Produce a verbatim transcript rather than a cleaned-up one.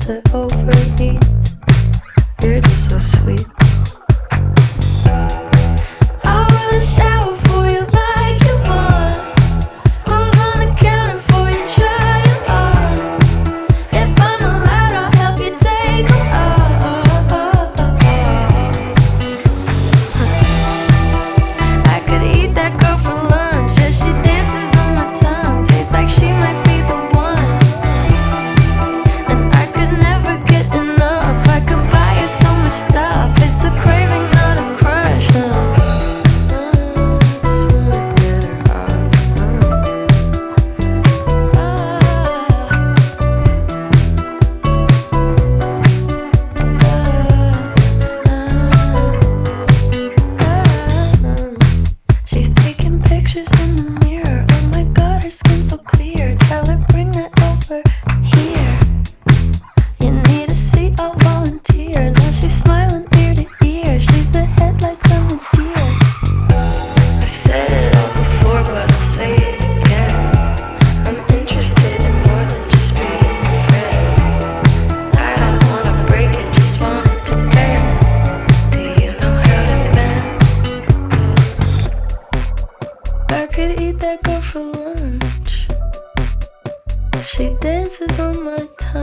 to overeat. You're just so sweet. I wanna shower for you like you want. Clothes on the counter for you, try it on. If I'm allowed, I'll help you take them off. I could eat that girl for lunch. Yeah, she dances on my tongue. Tastes like she might be the one. And I could never get enough. I could buy her so much stuff. It's a craving, not a crush. Uh, uh, just wanna get her off. Uh, uh, uh, uh, uh. She's taking pictures in the mirror. Oh my god, her skin's so clear. Tell her bring that over here. You need a seat, I'll volunteer. Now she's smiling ear to ear. She's the headlights on the deer. I've said it all before, but I'll say it again. I'm interested in more than just being your friend. I don't wanna break it, just want it to bend. Do you know how to bend? I could eat that girl for lunch. She dances on my tongue.